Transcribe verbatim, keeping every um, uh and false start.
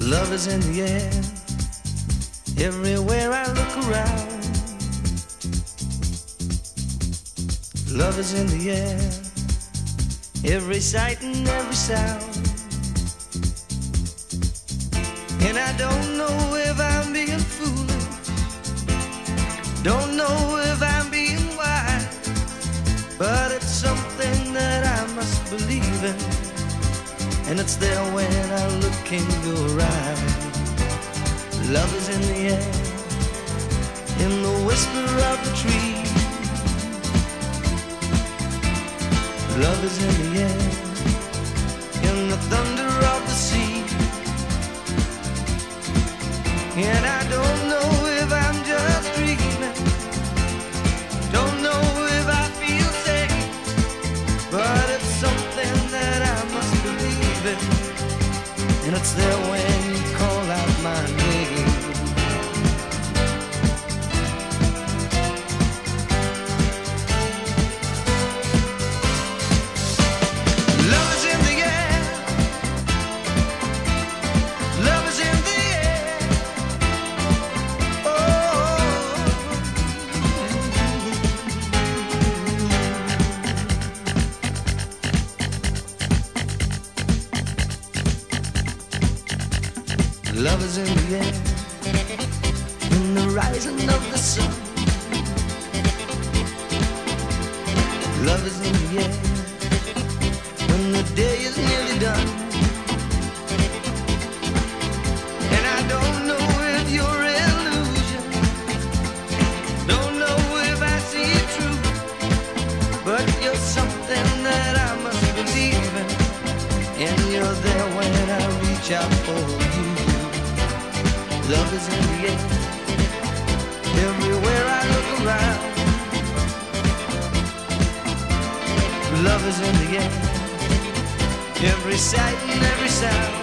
Love is in the air, everywhere I look around. Love is in the air, every sight and every sound. And I don't know if I'm being foolish, don't know if I'm being wise, but it's something that I must believe in, and it's there when I look in your eyes. Love is in the air, in the whisper of the tree. Love is in the air, in the thunder of the sea. And I don't know if I'm just dreaming, don't know if I feel safe, but it's something that I must believe in, and it's there when you call out my name. Love is in the air, love is in the air. Oh, love is in the air, in the rising of the sun. Love is in the air, when the day is nearly done. And I don't know if you're illusion, don't know if I see it true, but you're something that I must believe in, and you're there when I reach out for you. Love is in the air, everywhere I look around. Love is in the air, every sight and every sound.